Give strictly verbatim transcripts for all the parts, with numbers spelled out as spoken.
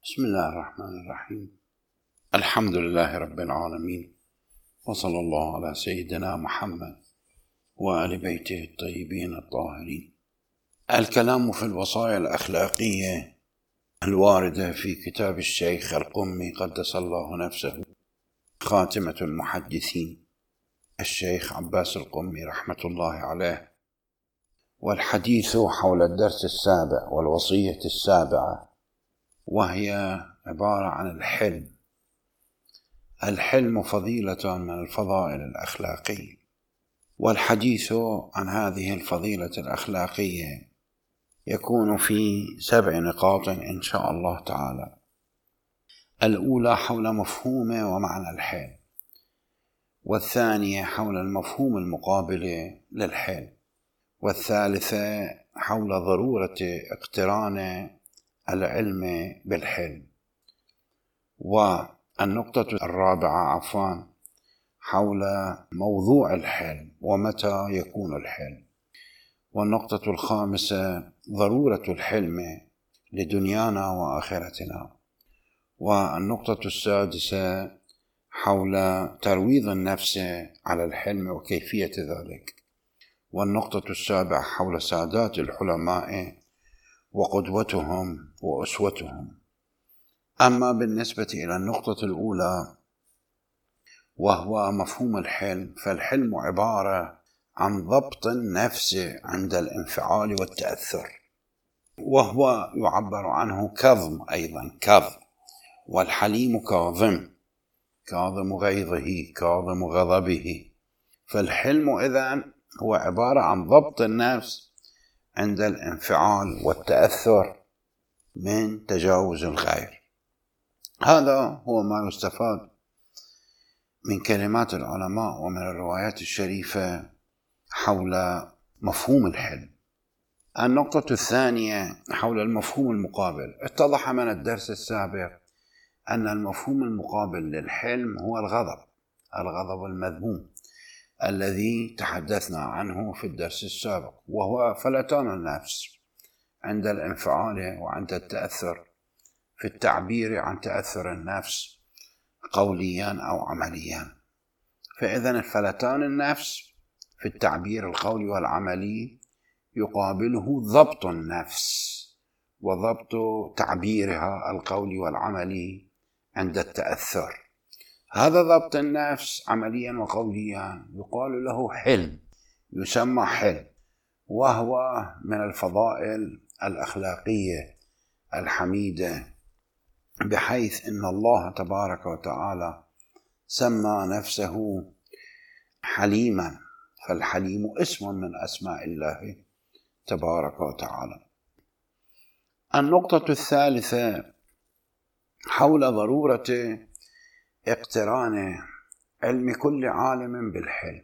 بسم الله الرحمن الرحيم. الحمد لله رب العالمين، وصلى الله على سيدنا محمد وآل بيته الطيبين الطاهرين. الكلام في الوصايا الأخلاقية الواردة في كتاب الشيخ القمي قدس الله نفسه خاتمة المحدثين الشيخ عباس القمي رحمة الله عليه، والحديث حول الدرس السابع والوصية السابعة، وهي عبارة عن الحلم. الحلم فضيلة من الفضائل الأخلاقية، والحديث عن هذه الفضيلة الأخلاقية يكون في سبع نقاط إن شاء الله تعالى. الأولى حول مفهوم ومعنى الحلم، والثانية حول المفهوم المقابل للحلم، والثالثة حول ضرورة اقتران العلم بالحلم، والنقطة الرابعة عفوا حول موضوع الحلم ومتى يكون الحلم، والنقطة الخامسة ضرورة الحلم لدنيانا وآخرتنا، والنقطة السادسة حول ترويض النفس على الحلم وكيفية ذلك، والنقطة السابعة حول سادات الحلماء وقدوتهم وأسوتهم. أما بالنسبة إلى النقطة الأولى وهو مفهوم الحلم، فالحلم عبارة عن ضبط النفس عند الانفعال والتأثر، وهو يعبر عنه كظم أيضا، كظم، والحليم كاظم، كاظم غيظه، كاظم غضبه. فالحلم إذن هو عبارة عن ضبط النفس عند الانفعال والتأثر من تجاوز الغير. هذا هو ما يستفاد من كلمات العلماء ومن الروايات الشريفة حول مفهوم الحلم. النقطة الثانية حول المفهوم المقابل. اتضح من الدرس السابق أن المفهوم المقابل للحلم هو الغضب، الغضب المذموم الذي تحدثنا عنه في الدرس السابق، وهو فلتان النفس عند الانفعال وعند التأثر في التعبير عن تأثر النفس قوليا أو عمليا. فإذن الفلتان النفس في التعبير القولي والعملي يقابله ضبط النفس وضبط تعبيرها القولي والعملي عند التأثر. هذا ضبط النفس عمليا وقوليا يقال له حلم، يسمى حلم، وهو من الفضائل الأخلاقية الحميدة، بحيث إن الله تبارك وتعالى سمى نفسه حليما، فالحليم اسم من أسماء الله تبارك وتعالى. النقطة الثالثة حول ضرورة اقتران علم كل عالم بالحلم.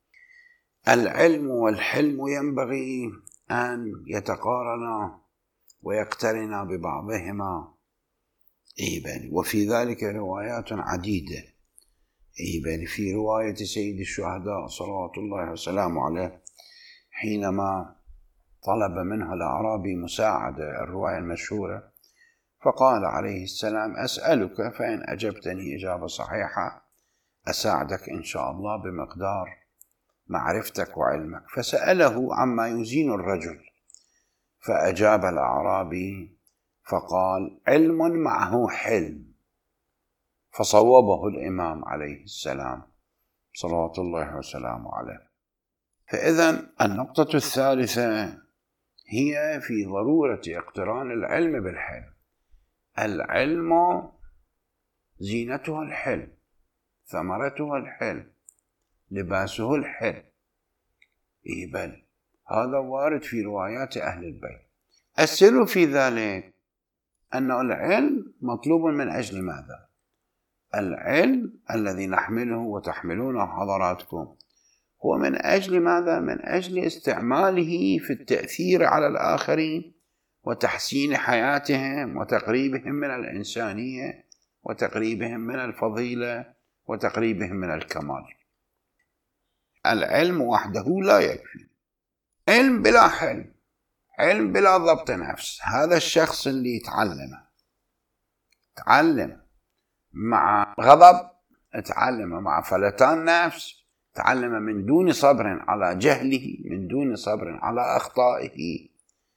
العلم والحلم ينبغي أن يتقارنا ويقترنا ببعضهما، إيباني وفي ذلك روايات عديدة. إيباني في رواية سيد الشهداء صلوات الله وسلامه عليه حينما طلب منه الأعرابي مساعدة، الرواية المشهورة، فقال عليه السلام: أسألك فإن أجبتني إجابة صحيحة أساعدك إن شاء الله بمقدار معرفتك وعلمك. فسأله عما يزين الرجل، فأجاب الأعرابي فقال: علم معه حلم. فصوبه الإمام عليه السلام صلوات الله وسلامه عليه. فإذن النقطة الثالثة هي في ضرورة اقتران العلم بالحلم. العلم زينته الحلم، ثمرته الحلم، لباسه الحلم. إيه بل هذا وارد في روايات أهل البيت. السر في ذلك أن العلم مطلوب من أجل ماذا؟ العلم الذي نحمله وتحملونه حضراتكم هو من أجل ماذا؟ من أجل استعماله في التأثير على الآخرين وتحسين حياتهم وتقريبهم من الإنسانية وتقريبهم من الفضيلة وتقريبهم من الكمال. العلم وحده لا يكفي. علم بلا حلم، علم بلا ضبط نفس، هذا الشخص اللي يتعلمه تعلم مع غضب، تعلم مع فلتان نفس، تعلم من دون صبر على جهله، من دون صبر على أخطائه،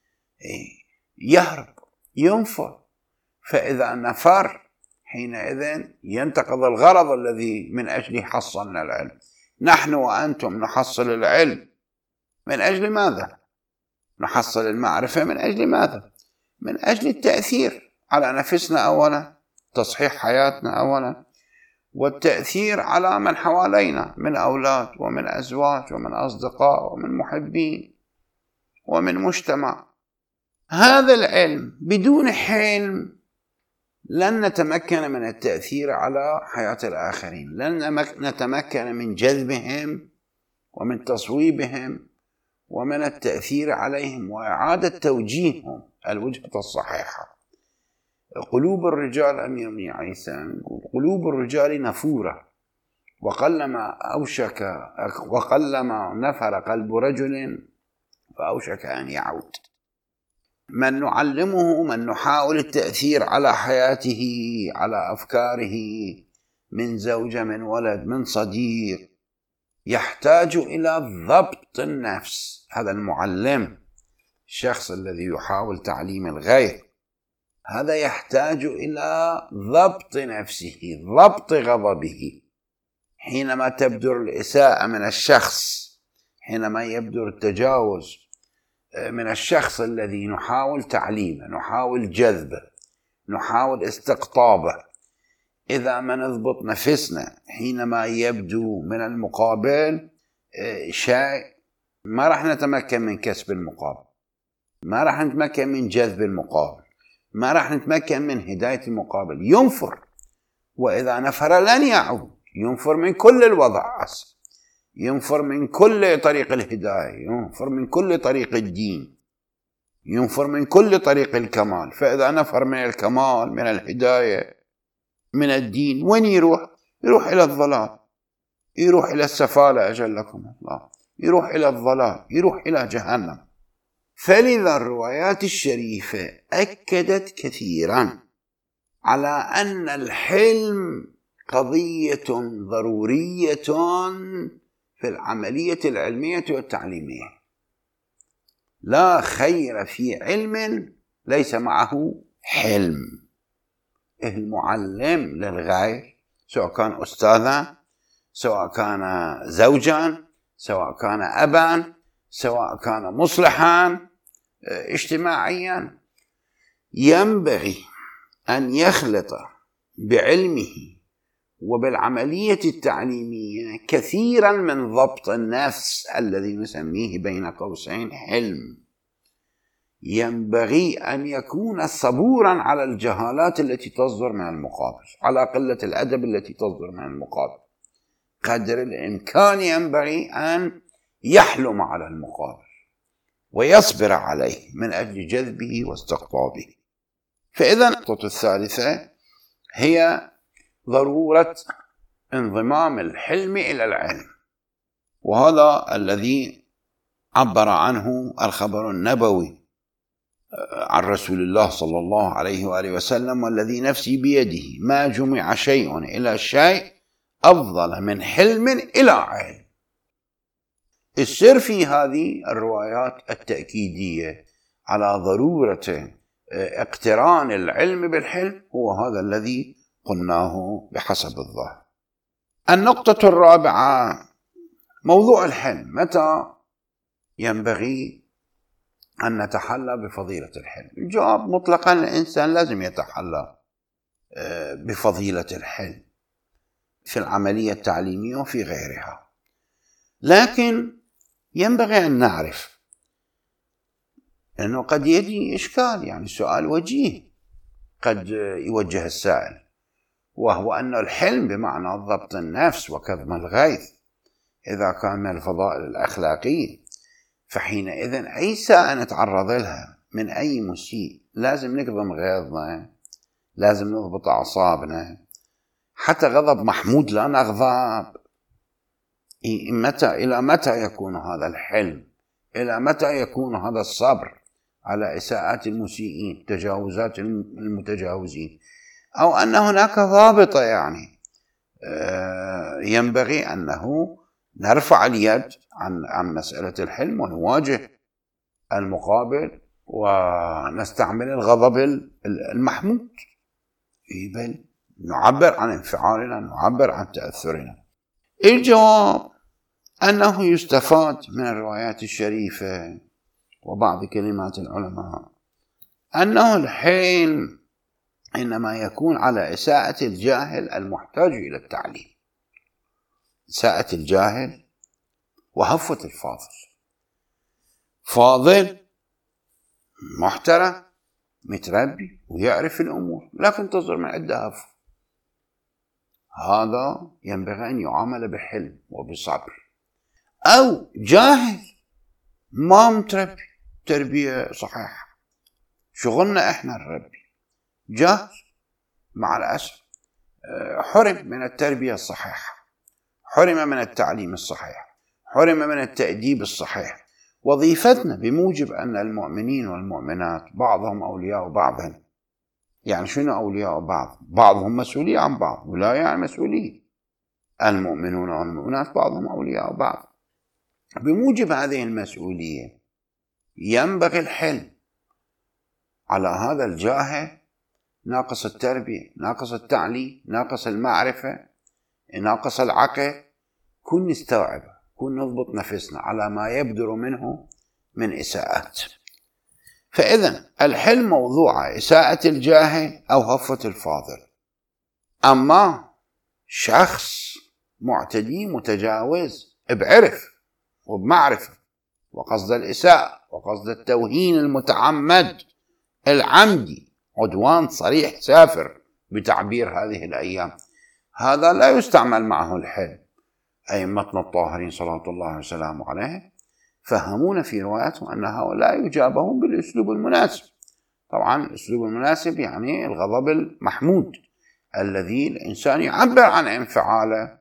يهرب ينفر. فإذا نفر حينئذ ينتقض الغرض الذي من أجله حصلنا العلم. نحن وأنتم نحصل العلم من أجل ماذا؟ نحصل المعرفة من أجل ماذا؟ من أجل التأثير على نفسنا أولا، تصحيح حياتنا أولا، والتأثير على من حوالينا من أولاد ومن أزواج ومن أصدقاء ومن محبين ومن مجتمع. هذا العلم بدون حلم لن نتمكن من التأثير على حياة الآخرين، لن نتمكن من جذبهم ومن تصويبهم ومن التأثير عليهم وإعادة توجيههم الوجهة الصحيحة. قلوب الرجال أمير بن عيسى يقول قلوب الرجال نفورة، وقلما أوشك وقلما نفر قلب رجل فأوشك أن يعود. من نعلمه، من نحاول التأثير على حياته، على أفكاره، من زوجة، من ولد، من صديق، يحتاج إلى ضبط النفس. هذا المعلم، الشخص الذي يحاول تعليم الغير، هذا يحتاج إلى ضبط نفسه، ضبط غضبه. حينما تبدر الإساءة من الشخص، حينما يبدر التجاوز من الشخص الذي نحاول تعليمه، نحاول جذبه، نحاول استقطابه، إذا ما نضبط نفسنا حينما يبدو من المقابل شيء، ما راح نتمكن من كسب المقابل، ما راح نتمكن من جذب المقابل، ما راح نتمكن من هداية المقابل. ينفر، وإذا نفر لن يعود. ينفر من كل الوضع أصلا، ينفر من كل طريق الهداية، ينفر من كل طريق الدين، ينفر من كل طريق الكمال. فإذا نفر من الكمال، من الهداية، من الدين، وين يروح؟ يروح إلى الضلال، يروح إلى السفالة أجلكم الله، يروح إلى الضلال، يروح إلى جهنم. فلذا الروايات الشريفة أكدت كثيرا على أن الحلم قضية ضرورية في العملية العلمية والتعليمية. لا خير في علم ليس معه حلم. المعلم للغير، سواء كان أستاذا، سواء كان زوجا، سواء كان أبا، سواء كان مصلحا اجتماعيا، ينبغي أن يخلط بعلمه وبالعملية التعليمية كثيرا من ضبط النفس الذي نسميه بين قوسين حلم. ينبغي أن يكون صبورا على الجهالات التي تصدر من المقابل، على قلة الأدب التي تصدر من المقابل. قدر الإمكان ينبغي أن يحلم على المقابل ويصبر عليه من أجل جذبه واستقطابه. فإذا النقطة الثالثة هي ضرورة انضمام الحلم إلى العلم، وهذا الذي عبر عنه الخبر النبوي عن رسول الله صلى الله عليه وآله وسلم: والذي نفسي بيده ما جمع شيء إلى شيء أفضل من حلم إلى علم. السر في هذه الروايات التأكيدية على ضرورة اقتران العلم بالحلم هو هذا الذي قلناه بحسب الظاهر. النقطة الرابعة موضوع الحلم. متى ينبغي أن نتحلى بفضيلة الحلم؟ الجواب مطلقا الإنسان لازم يتحلى بفضيلة الحلم في العملية التعليمية وفي غيرها، لكن ينبغي أن نعرف أنه قد يجي إشكال، يعني سؤال وجيه قد يوجه السائل، وهو أن الحلم بمعنى ضبط النفس وكظم الغيظ إذا كان من الفضائل الأخلاقية، فحينئذ أي ساعة نتعرض لها من أي مسيء لازم نكظم غيظنا، لازم نضبط أعصابنا. حتى غضب محمود لا نغضب. متى إلى متى يكون هذا الحلم؟ إلى متى يكون هذا الصبر على إساءات المسيئين، تجاوزات المتجاوزين؟ أو أن هناك ضابطة يعني ينبغي أنه نرفع اليد عن عن مسألة الحلم ونواجه المقابل ونستعمل الغضب المحمود، بل نعبر عن انفعالنا، نعبر عن تأثرنا. الجواب أنه يستفاد من الروايات الشريفة وبعض كلمات العلماء أنه الحلم إنما يكون على إساءة الجاهل المحتاج إلى التعليم، إساءة الجاهل وهفوة الفاضل. فاضل محترم متربي ويعرف الأمور، لكن تصدر من عنده هفو، هذا ينبغي أن يعامل بحلم وبصبر. أو جاهل ما متربي تربية صحيحة، شغلنا إحنا نربي، جاهل مع الأسف حرم من التربية الصحيحة، حرم من التعليم الصحيح، حرم من التأديب الصحيح. وظيفتنا بموجب أن المؤمنين والمؤمنات بعضهم أولياء بعضهم، يعني شنو أولياء بعض؟ بعضهم مسؤولين عن بعض، ولا يعني مسؤولين. المؤمنون والمؤمنات بعضهم أولياء بعض. بموجب هذه المسؤولية ينبغي الحلم على هذا الجاهل ناقص التربية، ناقص التعليم، ناقص المعرفة، ناقص العقل. كن نستوعب، كن نضبط نفسنا على ما يبدر منه من إساءات. فإذن الحلم موضوع إساءة الجاهل أو هفة الفاضل. أما شخص معتدي متجاوز بعرف وبمعرفة وقصد الإساءة وقصد التوهين المتعمد العمدي، عدوان صريح سافر بتعبير هذه الأيام، هذا لا يستعمل معه الحلم. أئمتنا الطاهرين صلى الله وسلامه عليه فهمونا في رواياتهم أن هؤلاء يجابهم بالأسلوب المناسب. طبعا الأسلوب المناسب يعني الغضب المحمود الذي الإنسان يعبر عن انفعاله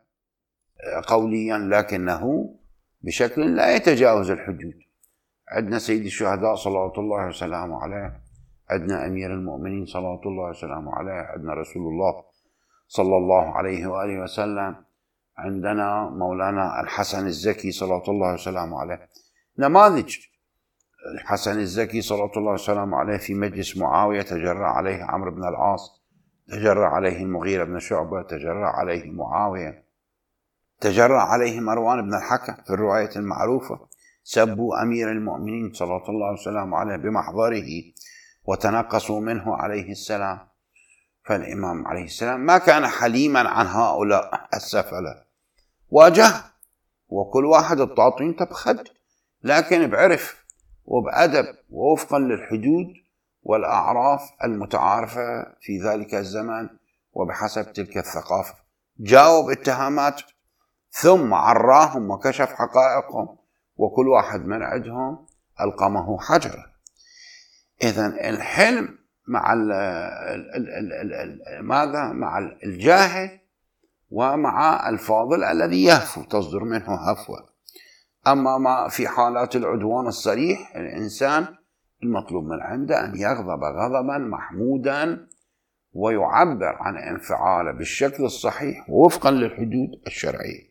قوليا لكنه بشكل لا يتجاوز الحدود. عندنا سيد الشهداء صلوات الله وسلامه عليه، عندنا أمير المؤمنين صلوات الله وسلامه عليه، عندنا رسول الله صلى الله عليه وآله وسلم، عندنا مولانا الحسن الزكي صلوات الله وسلامه عليه. نماذج: الحسن الزكي صلوات الله وسلامه عليه في مجلس معاوية تجرأ عليه عمرو بن العاص، تجرأ عليه المغيرة بن شعبة، تجرأ عليه معاوية، تجرأ عليه مروان بن الحكم في الرواية المعروفة، سبوا أمير المؤمنين صلوات الله وسلامه عليه بمحضره وتنقصوا منه عليه السلام. فالإمام عليه السلام ما كان حليما عن هؤلاء السفلة، واجه وكل واحد الطاطين تبخد، لكن بعرف وبأدب ووفقا للحدود والأعراف المتعارفة في ذلك الزمان وبحسب تلك الثقافة، جاوب اتهامات ثم عراهم وكشف حقائقهم، وكل واحد من عندهم ألقمه حجرا. إذن الحلم مع ال ال ال ال ال ماذا مع الجاهل ومع الفاضل الذي يهفو، تصدر منه هفوة. أما ما في حالات العدوان الصريح، الإنسان المطلوب من عنده أن يغضب غضبا محمودا ويعبر عن انفعاله بالشكل الصحيح وفقا للحدود الشرعية.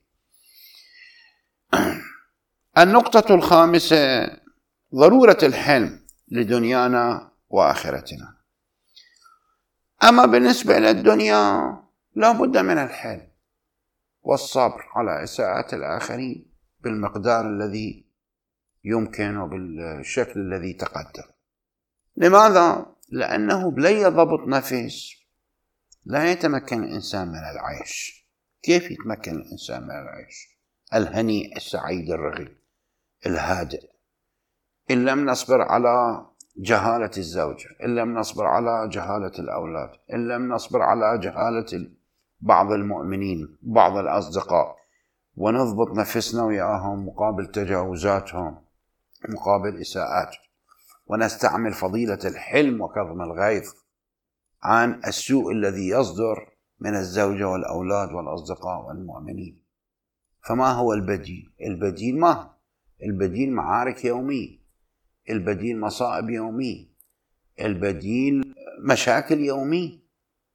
النقطة الخامسة: ضرورة الحلم لدنيانا وآخرتنا. أما بالنسبة للدنيا لا بد من الحلم والصبر على إساءة الآخرين بالمقدار الذي يمكن وبالشكل الذي تقدم. لماذا؟ لأنه بلي ضبط نفس لا يتمكن الإنسان من العيش. كيف يتمكن الإنسان من العيش الهنيء السعيد الرغيد الهادئ؟ إن لم نصبر على جهالة الزوجة، إن لم نصبر على جهالة الأولاد، إن لم نصبر على جهالة بعض المؤمنين بعض الأصدقاء، ونضبط نفسنا وياهم مقابل تجاوزاتهم مقابل إساءات، ونستعمل فضيلة الحلم وكظم الغيظ عن السوء الذي يصدر من الزوجة والأولاد والأصدقاء والمؤمنين. فما هو البديل؟ البديل ما هو؟ البديل معارك يومية، البديل مصائب يومية، البديل مشاكل يومية.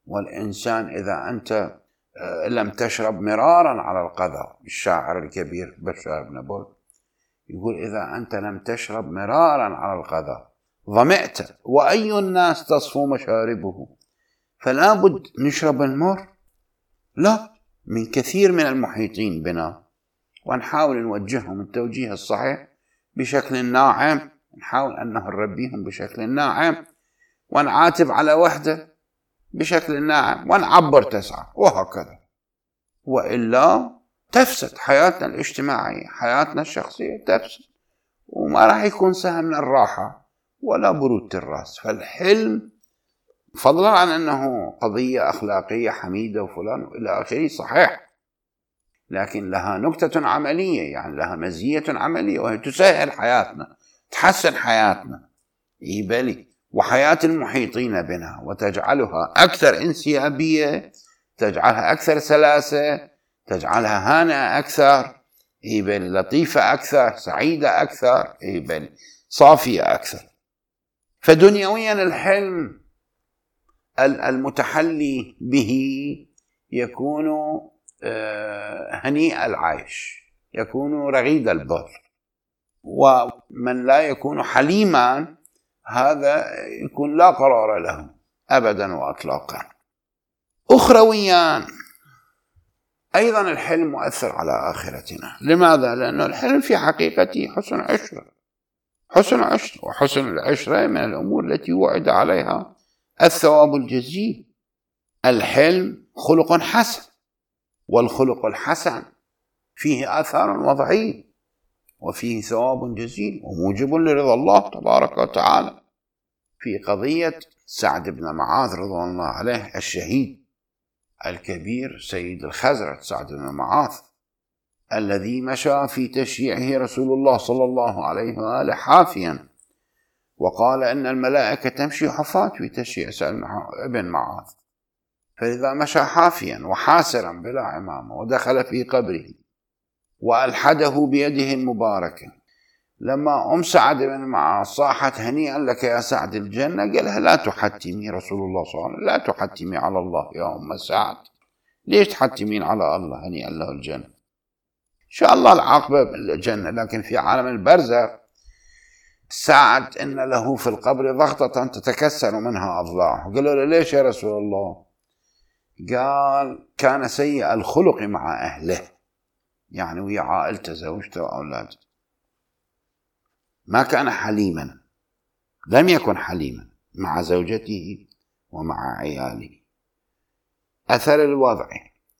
والإنسان إذا أنت لم تشرب مرارا على القذى، الشاعر الكبير بشار بن برد يقول إذا أنت لم تشرب مرارا على القذى ظمئت، وأي الناس تصفو مشاربه. فلا بد نشرب المر، لا، من كثير من المحيطين بنا، ونحاول نوجههم التوجيه الصحيح بشكل ناعم، نحاول أن نربيهم بشكل ناعم، ونعاتب على وحده بشكل ناعم، ونعبر تسعى، وهكذا. وإلا تفسد حياتنا الاجتماعية، حياتنا الشخصية تفسد، وما راح يكون سهل من الراحة ولا برودة الرأس. فالحلم فضلا عن أنه قضية أخلاقية حميدة وفلان وإلى آخره صحيح، لكن لها نكتة عملية، يعني لها مزية عملية، وهي تسهل حياتنا، تحسن حياتنا إيبالي وحياة المحيطين بنا، وتجعلها أكثر انسيابية، تجعلها أكثر سلاسة، تجعلها هانئة أكثر إيبالي، لطيفة أكثر، سعيدة أكثر إيبالي، صافية أكثر. فدنيويا الحلم المتحلي به يكون هنيء العيش، يكون رغيد البر. ومن لا يكون حليما هذا يكون لا قرار له أبدا وأطلاقا. أخرويا أيضا الحلم مؤثر على آخرتنا. لماذا؟ لأنه الحلم في حقيقته حسن عشرة، حسن عشرة، وحسن العشرة من الأمور التي وعد عليها الثواب الجزيل. الحلم خلق حسن، والخلق الحسن فيه آثار وضعية، وفيه ثواب جزيل وموجب لرضا الله تبارك وتعالى. في قضية سعد بن معاذ رضوان الله عليه الشهيد الكبير سيد الخزرج سعد بن معاذ، الذي مشى في تشييعه رسول الله صلى الله عليه وآله حافيا، وقال إن الملائكة تمشي حفاة في تشييع سعد بن معاذ، فإذا مشى حافيا وحاسرا بلا عمامة ودخل في قبره وألحده بيده المباركة، لما أم سعد بن معاذ صاحت هنيئا لك يا سعد الجنة، قالها لا تحتمي رسول الله صلى الله عليه وسلم، لا تحتمي على الله يا أم سعد، ليش تحتمين على الله هنيئا له الجنة؟ إن شاء الله العاقبة بالجنة، لكن في عالم البرزخ سعد إن له في القبر ضغطة تتكسر منها أضلاعه. قالوا له ليش يا رسول الله؟ قال كان سيء الخلق مع أهله، يعني ويا عائلته زوجته وأولاده، ما كان حليما، لم يكن حليما مع زوجته ومع عياله. أثر الوضع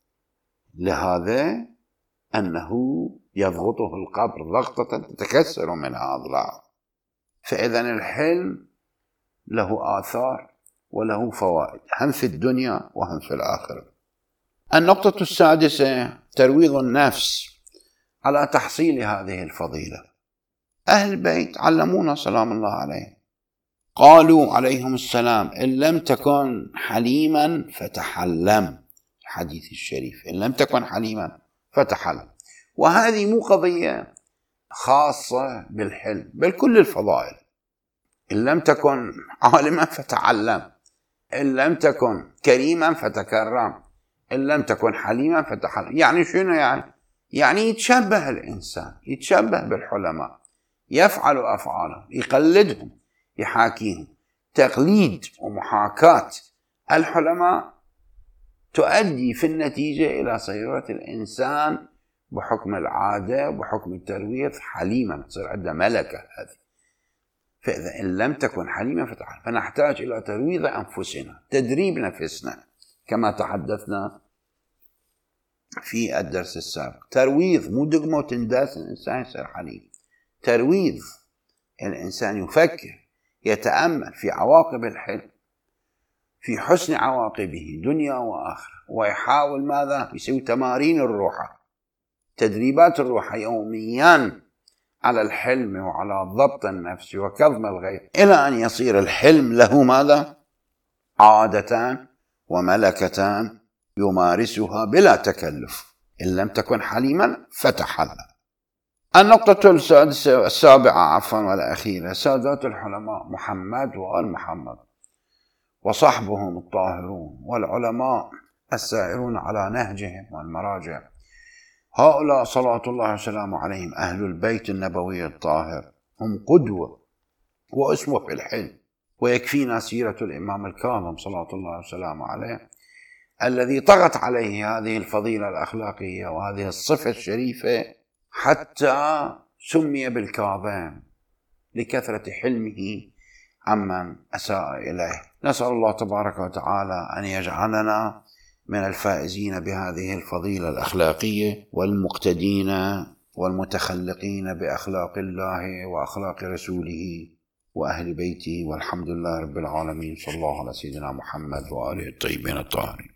لهذا أنه يضغطه القبر ضغطة تتكسر منها أضلاعه. فإذا الحلم له آثار وله فوائد، هم في الدنيا وهم في الآخرة. النقطة السادسة ترويض النفس على تحصيل هذه الفضيلة. أهل البيت علمونا سلام الله عليهم، قالوا عليهم السلام إن لم تكن حليما فتحلم، الحديث الشريف، إن لم تكن حليما فتحلم. وهذه مو قضية خاصة بالحلم، بل كل الفضائل. إن لم تكن عالما فتعلم، إن لم تكن كريما فتكرم، إن لم تكن حليما فتحلم. يعني شنو يعني؟ يعني يتشبه الإنسان، يتشبه بالحلماء، يفعل أفعالهم، يقلدهم، يحاكيهم. تقليد ومحاكاة الحلماء تؤدي في النتيجة إلى صيرورة الإنسان بحكم العادة وبحكم الترويض حليما، تصير عنده ملكة هذه. فإذا إن لم تكن حليما فتحلم، فنحتاج إلى ترويض أنفسنا، تدريب نفسنا، كما تحدثنا في الدرس السابق. ترويض، مو دقمة وتنداس الإنسان يصير حليم. ترويض، الإنسان يفكر، يتأمل في عواقب الحلم، في حسن عواقبه دنيا وآخرة، ويحاول ماذا؟ يسوي تمارين الروحة، تدريبات الروحة يوميا على الحلم وعلى ضبط النفس وكظم الغيظ، إلى أن يصير الحلم له ماذا؟ عادتان وملكتان يمارسها بلا تكلف. إن لم تكن حليما فتحلم. النقطة السادسة السابعة عفوا والأخيرة، سادات الحلماء محمد وآل محمد وصحبهم الطاهرون والعلماء السائرون على نهجهم والمراجع، هؤلاء صلوات الله وسلامه عليهم أهل البيت النبوي الطاهر هم قدوة وأسوة في الحلم. ويكفينا سيرة الإمام الكاظم صلوات الله وسلامه عليه الذي طغت عليه هذه الفضيلة الأخلاقية وهذه الصفة الشريفة حتى سمي بالكاظم لكثرة حلمه عمن أساء إليه. نسأل الله تبارك وتعالى أن يجعلنا من الفائزين بهذه الفضيلة الأخلاقية والمقتدين والمتخلقين بأخلاق الله وأخلاق رسوله وأهل بيته، والحمد لله رب العالمين. صلى الله على سيدنا محمد وآله الطيبين الطاهرين.